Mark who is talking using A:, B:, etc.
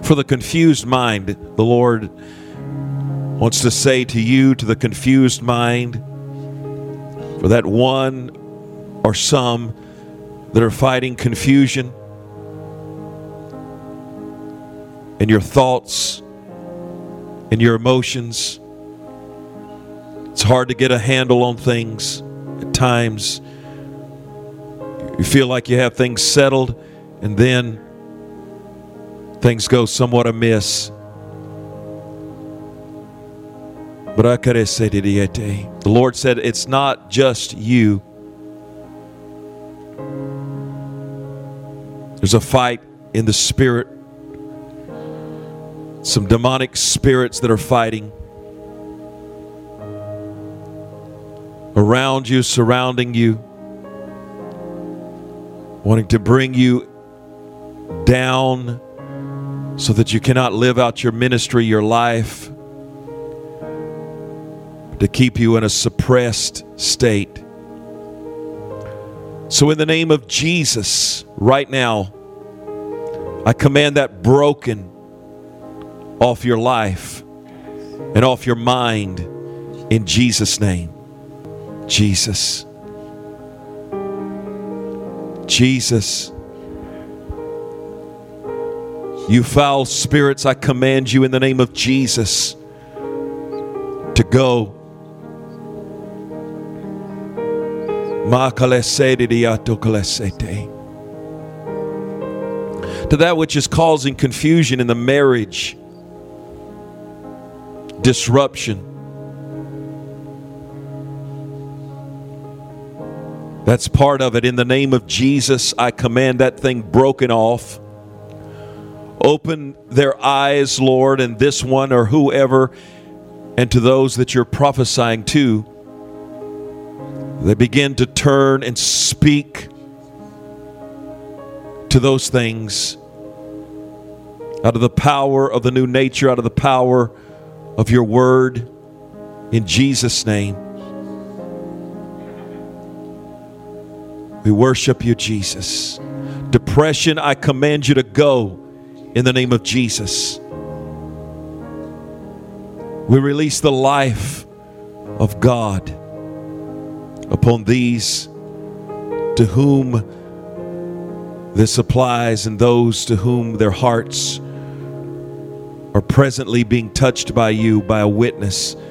A: For the confused mind, the Lord wants to say to you, to the confused mind, for that one or some that are fighting confusion in your thoughts, in your emotions. It's hard to get a handle on things at times. You feel like you have things settled, and then things go somewhat amiss. The Lord said, it's not just you. There's a fight in the spirit. Some demonic spirits that are fighting around you, surrounding you, wanting to bring you down so that you cannot live out your ministry, your life, to keep you in a suppressed state. So in the name of Jesus, right now, I command that broken off your life and off your mind in Jesus' name. Jesus. Jesus. You foul spirits, I command you in the name of Jesus to go. To that which is causing confusion in the marriage, disruption. That's part of it. In the name of Jesus, I command that thing broken off. Open their eyes, Lord, and this one or whoever, and to those that you're prophesying to, they begin to turn and speak to those things out of the power of the new nature, out of the power of your word, in Jesus' name. We worship you, Jesus. Depression, I command you to go in the name of Jesus. We release the life of God upon these to whom this applies and those to whom their hearts are presently being touched by you, by a witness